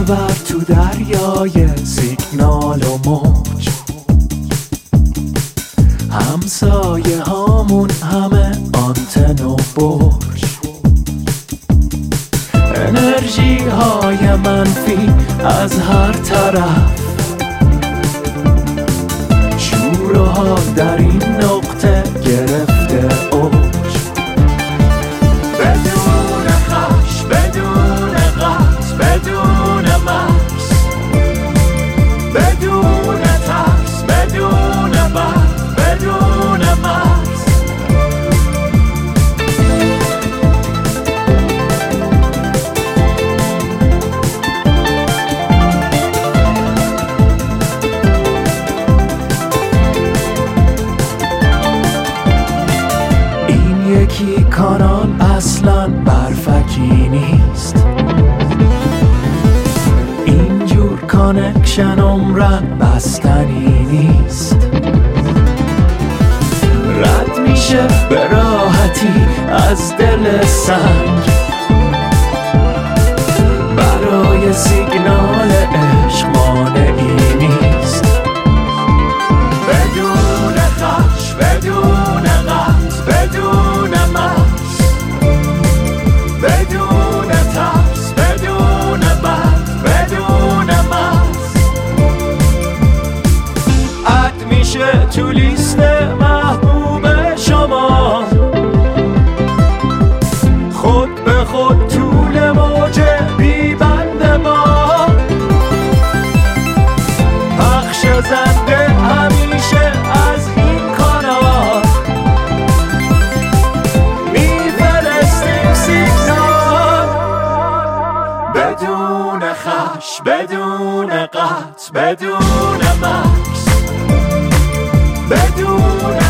ببر تو دریای سیگنال و موج، همسایه هامون همه آنتن و برج. انرژی های منفی از هر طرف، شور و حال در این نقطه گرفته اوج. بدون خش، بدون قطع، بدون مکس، بدون ترس، بدون بحث، بدون مرز. این یکی کانال اصلا برفکی نیست، اینجور کانکشن عمرن بستنی نیست. رد میشه به راحتی از دل سنگ، برای سیگنال عشق مانعی نیست. بدون خش، بدون قطع، بدون مکس، بدون ترس، بدون بحث، بدون مرز. اد میشه تو لیست محبوب شما، خود به خود طول موج بی بند ما، پخش زنده همیشه از این کانال، میفرستیم سیگنال. بدون خش، بدون قطع، بدون مکس، بدون